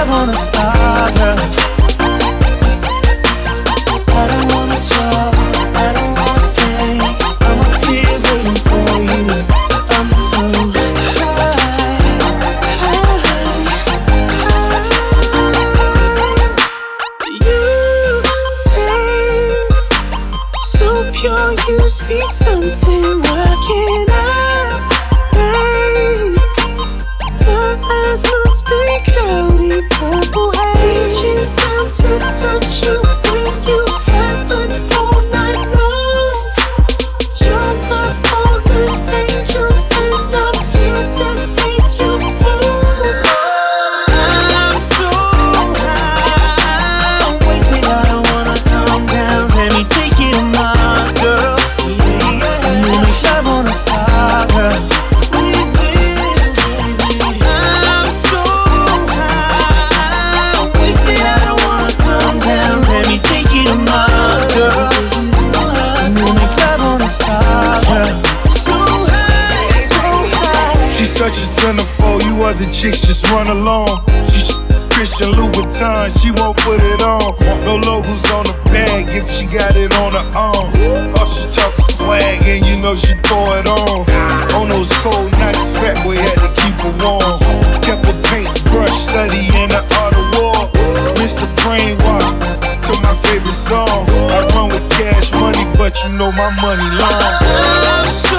love on a star, girl. I don't wanna talk, I don't wanna think. I'm up here waiting for you. I'm so high. You taste so pure, you see something working out, babe. My eyes must be cloudy purple haze. Reaching down to touch you when you heaven all night long. You're my fallen angel and I'm here to take you home. I'm so high, wasted, I don't wanna calm down. Let me take you to my girl. Yeah, and we'll make love on a star, girl. We will, baby. I'm so high, wasted, I don't wanna calm down. Let me take you to my girl. And we'll make love on a star, girl. So high, so high. She's such a centerfold, you other chicks just run along. She's Christian Louboutin, she won't put it on. No logos on the bag if she got it on her arm. Oh, she talking swag and you know she throw it on. On those cold nights, fat boy had to keep her warm. Kept a paintbrush studying the art of war. Mr. Brainwash to my favorite song. I run with cash money, but you know my money long.